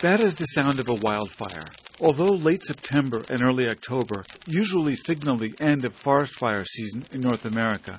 That is the sound of a wildfire. Although late September and early October usually signal the end of forest fire season in North America,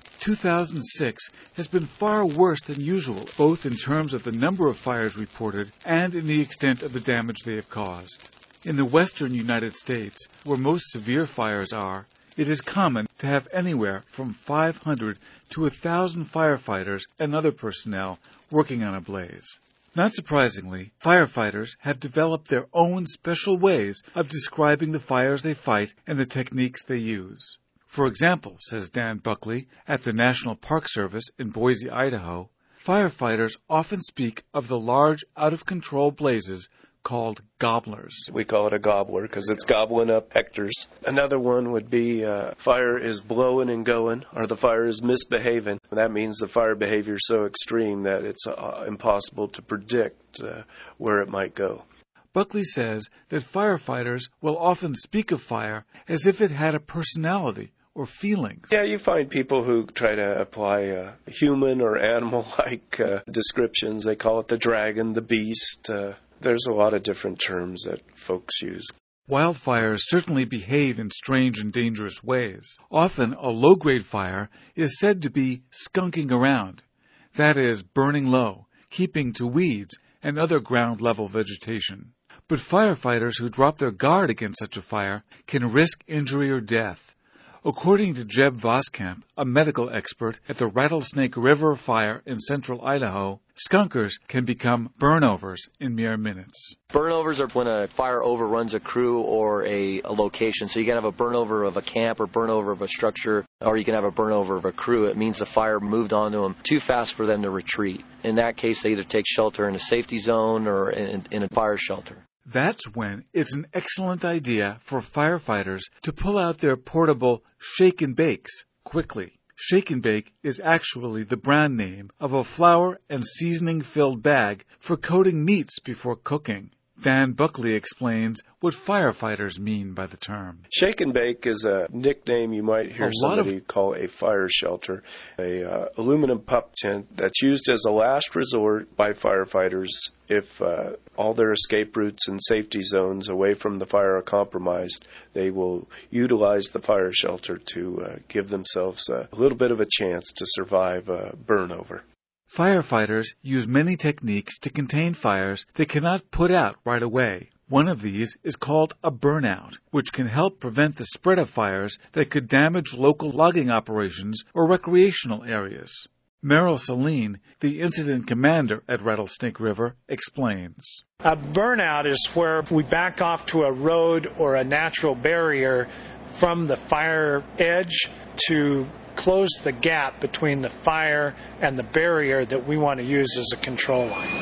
2006 has been far worse than usual, both in terms of the number of fires reported and in the extent of the damage they have caused. In the western United States, where most severe fires are, it is common to have anywhere from 500 to 1,000 firefighters and other personnel working on a blaze. Not surprisingly, firefighters have developed their own special ways of describing the fires they fight and the techniques they use. For example, says Dan Buckley at the National Park Service in Boise, Idaho, firefighters often speak of the large, out-of-control blazes called gobblers. We call it a gobbler because it's gobbling up hectares. Another one would be fire is blowing and going, or the fire is misbehaving. That means the fire behavior is so extreme that it's impossible to predict where it might go. Buckley says that firefighters will often speak of fire as if it had a personality or feelings. Yeah, you find people who try to apply human or animal-like descriptions. They call it the dragon, the beast. There's a lot of different terms that folks use. Wildfires certainly behave in strange and dangerous ways. Often, a low-grade fire is said to be skunking around. That is, burning low, keeping to weeds and other ground-level vegetation. But firefighters who drop their guard against such a fire can risk injury or death. According to Jeb Voskamp, a medical expert at the Rattlesnake River Fire in central Idaho, skunkers can become burnovers in mere minutes. Burnovers are when a fire overruns a crew or a location. So you can have a burnover of a camp or burnover of a structure, or you can have a burnover of a crew. It means the fire moved onto them too fast for them to retreat. In that case, they either take shelter in a safety zone or in a fire shelter. That's when it's an excellent idea for firefighters to pull out their portable shake and bakes quickly. Shake and bake is actually the brand name of a flour and seasoning-filled bag for coating meats before cooking. Dan Buckley explains what firefighters mean by the term. Shake and bake is a nickname you might hear somebody call a fire shelter, a aluminum pup tent that's used as a last resort by firefighters if all their escape routes and safety zones away from the fire are compromised. They will utilize the fire shelter to give themselves a little bit of a chance to survive a burnover. Firefighters use many techniques to contain fires they cannot put out right away. One of these is called a burnout, which can help prevent the spread of fires that could damage local logging operations or recreational areas. Merrill Saline, the incident commander at Rattlesnake River, explains. A burnout is where we back off to a road or a natural barrier from the fire edge to close the gap between the fire and the barrier that we want to use as a control line.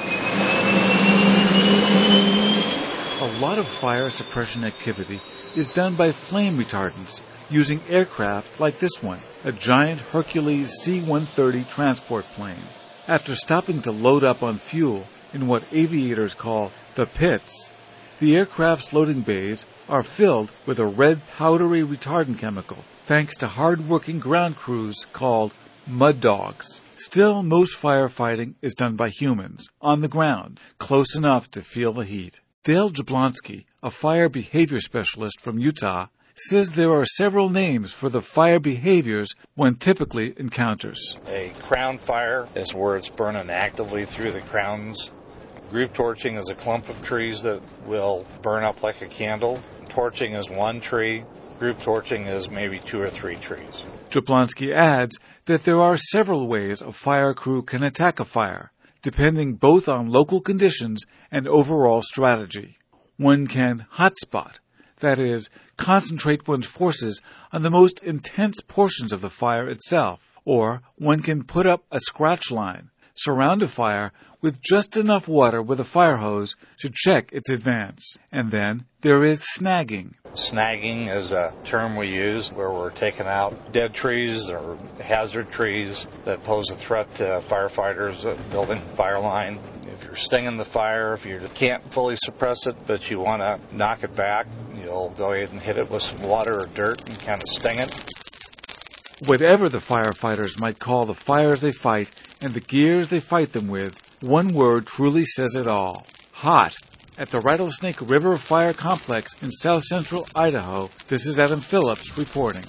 A lot of fire suppression activity is done by flame retardants using aircraft like this one, a giant Hercules C-130 transport plane. After stopping to load up on fuel in what aviators call the pits, the aircraft's loading bays are filled with a red powdery retardant chemical, thanks to hard-working ground crews called mud dogs. Still, most firefighting is done by humans, on the ground, close enough to feel the heat. Dale Jablonski, a fire behavior specialist from Utah, says there are several names for the fire behaviors one typically encounters. A crown fire is where it's burning actively through the crowns. Group torching is a clump of trees that will burn up like a candle. Torching is one tree. Group torching is maybe 2 or 3 trees. Jablonski adds that there are several ways a fire crew can attack a fire, depending both on local conditions and overall strategy. One can hotspot, that is, concentrate one's forces on the most intense portions of the fire itself, or one can put up a scratch line, surround a fire with just enough water with a fire hose to check its advance. And then there is snagging. Snagging is a term we use where we're taking out dead trees or hazard trees that pose a threat to firefighters building a fire line. If you're stinging the fire, if you can't fully suppress it, but you want to knock it back, you'll go ahead and hit it with some water or dirt and kind of sting it. Whatever the firefighters might call the fires they fight and the gears they fight them with, one word truly says it all: hot at the Rattlesnake River Fire Complex in south-central Idaho. This is Adam Phillips reporting.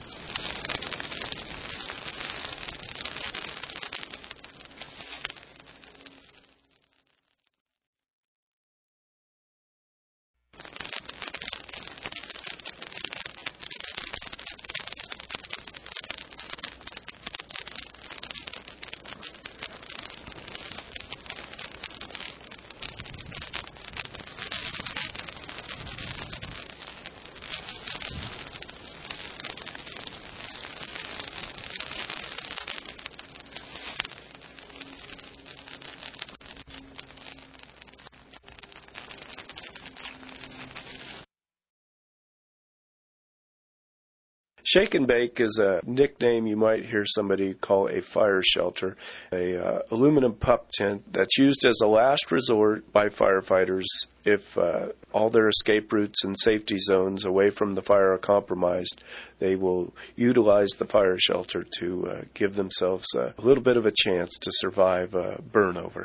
Shake and bake is a nickname you might hear somebody call a fire shelter, a aluminum pup tent that's used as a last resort by firefighters if all their escape routes and safety zones away from the fire are compromised. They will utilize the fire shelter to give themselves a little bit of a chance to survive a burnover.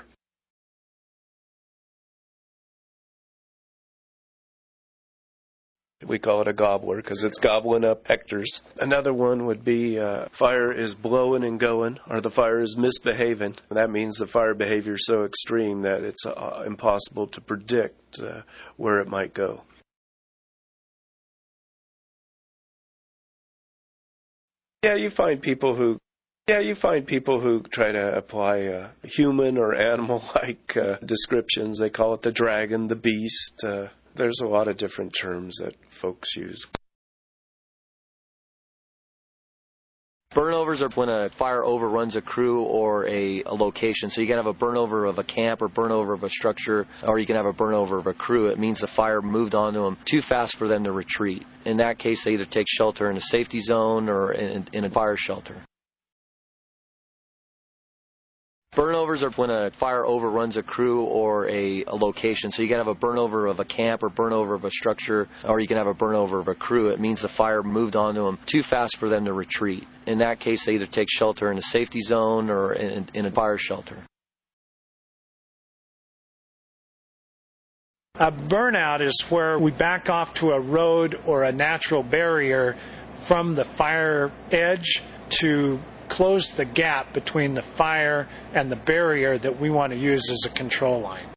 We call it a gobbler because it's gobbling up hectares. Another one would be fire is blowing and going, or the fire is misbehaving. That means the fire behavior is so extreme that it's impossible to predict where it might go. You find people who try to apply human or animal-like descriptions. They call it the dragon, the beast. There's a lot of different terms that folks use. Burnovers are when a fire overruns a crew or a location. So you can have a burnover of a camp or burnover of a structure, or you can have a burnover of a crew. It means the fire moved onto them too fast for them to retreat. In that case, they either take shelter in a safety zone or in a fire shelter. Burnovers are when a fire overruns a crew or a location. So you can have a burnover of a camp or burnover of a structure, or you can have a burnover of a crew. It means the fire moved onto them too fast for them to retreat. In that case, they either take shelter in a safety zone or in a fire shelter. A burnout is where we back off to a road or a natural barrier from the fire edge to close the gap between the fire and the barrier that we want to use as a control line.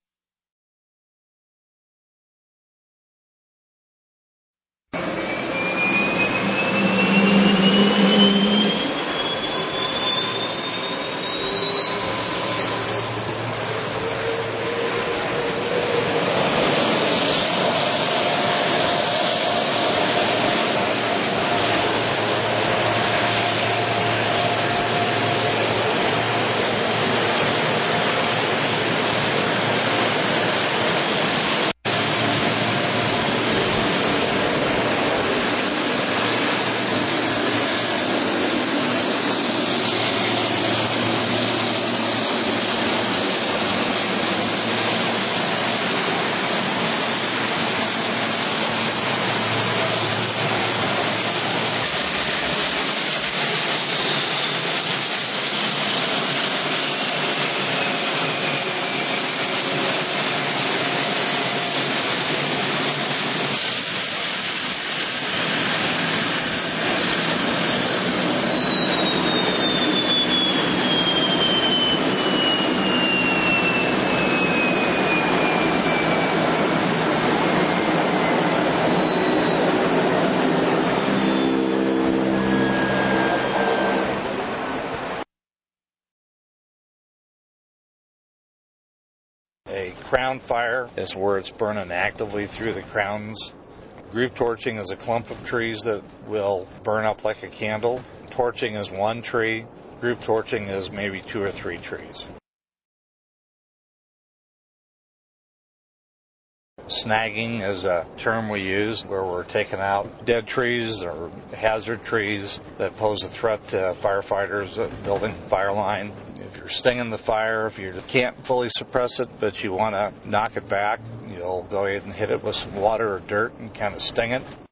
A crown fire is where it's burning actively through the crowns. Group torching is a clump of trees that will burn up like a candle. Torching is one tree. Group torching is maybe 2 or 3 trees. Snagging is a term we use where we're taking out dead trees or hazard trees that pose a threat to firefighters building fire line. If you're stinging the fire, if you can't fully suppress it but you want to knock it back, you'll go ahead and hit it with some water or dirt and kind of sting it.